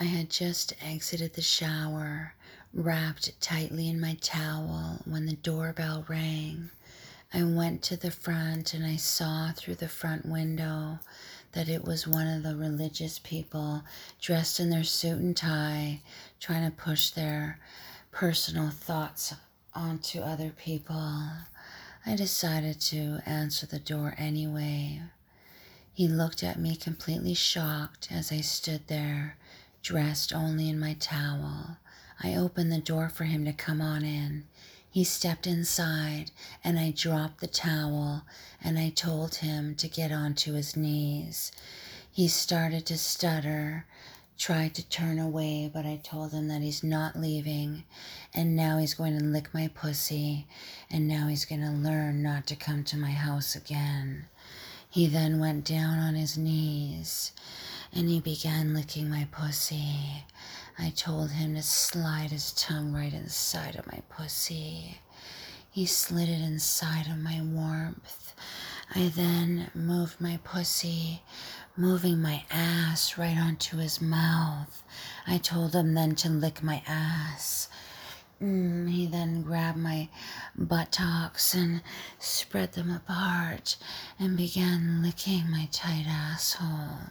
I had just exited the shower, wrapped tightly in my towel, when the doorbell rang. I went to the front and I saw through the front window that it was one of the religious people dressed in their suit and tie, trying to push their personal thoughts onto other people. I decided to answer the door anyway. He looked at me completely shocked as I stood there, dressed only in my towel. I opened the door for him to come on in. He stepped inside and I dropped the towel and I told him to get onto his knees. He started to stutter, tried to turn away, but I told him that he's not leaving, and now he's going to lick my pussy, and now he's going to learn not to come to my house again. He then went down on his knees and he began licking my pussy. I told him to slide his tongue right inside of my pussy. He slid it inside of my warmth. I then moved my pussy, moving my ass right onto his mouth. I told him then to lick my ass. He then grabbed my buttocks and spread them apart and began licking my tight asshole.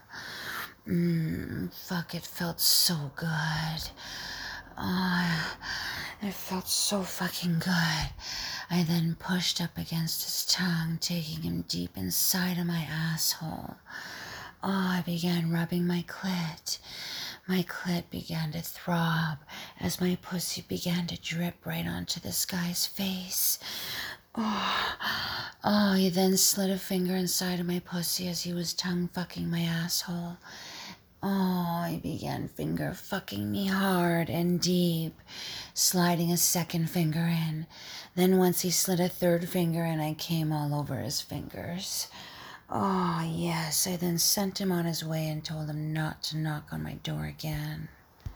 Fuck, it felt so good. Oh, it felt so fucking good. I then pushed up against his tongue, taking him deep inside of my asshole. I began rubbing my clit. My clit began to throb as my pussy began to drip right onto this guy's face. He then slid a finger inside of my pussy as he was tongue fucking my asshole. He began finger fucking me hard and deep, sliding a second finger in. Then once he slid a third finger in, I came all over his fingers. Yes, I then sent him on his way and told him not to knock on my door again.